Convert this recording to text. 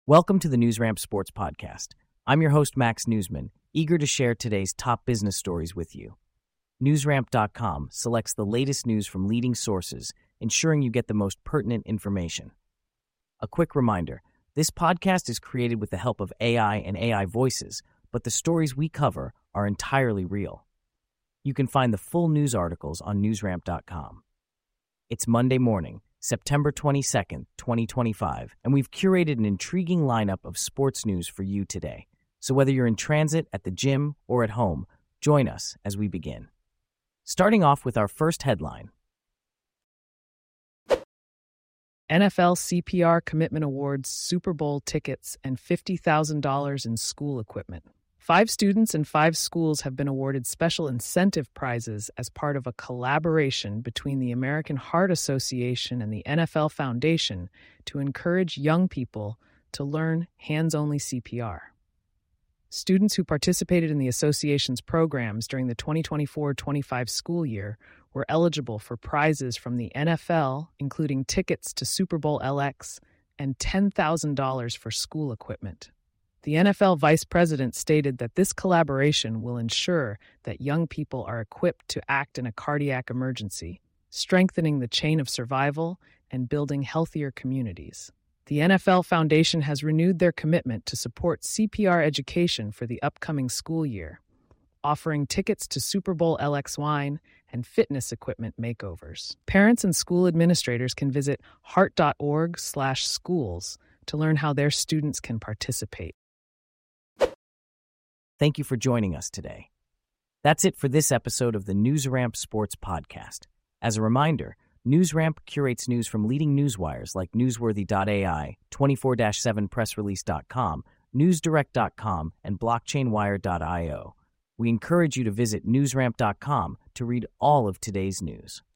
Welcome to the NewsRamp Sports Podcast. I'm your host, Max Newsman, eager to share today's top business stories with you. NewsRamp.com selects the latest news from leading sources, ensuring you get the most pertinent information. A quick reminder, this podcast is created with the help of AI and AI voices, but the stories we cover are entirely real. You can find the full news articles on NewsRamp.com. It's Monday morning, September 22nd, 2025, and we've curated an intriguing lineup of sports news for you today. So whether you're in transit, at the gym, or at home, join us as we begin. Starting off with our first headline. NFL CPR Commitment Awards Super Bowl tickets and $50,000 in school equipment. 5 students and 5 schools have been awarded special incentive prizes as part of a collaboration between the American Heart Association and the NFL Foundation to encourage young people to learn hands-only CPR. Students who participated in the association's programs during the 2024-25 school year were eligible for prizes from the NFL, including tickets to Super Bowl LX and $10,000 for school equipment. The NFL vice president stated that this collaboration will ensure that young people are equipped to act in a cardiac emergency, strengthening the chain of survival and building healthier communities. The NFL Foundation has renewed their commitment to support CPR education for the upcoming school year, offering tickets to Super Bowl LX wine and fitness equipment makeovers. Parents and school administrators can visit heart.org/schools to learn how their students can participate. Thank you for joining us today. That's it for this episode of the NewsRamp Sports Podcast. As a reminder, NewsRamp curates news from leading newswires like Newsworthy.ai, 24/7pressrelease.com, NewsDirect.com, and BlockchainWire.io. We encourage you to visit NewsRamp.com to read all of today's news.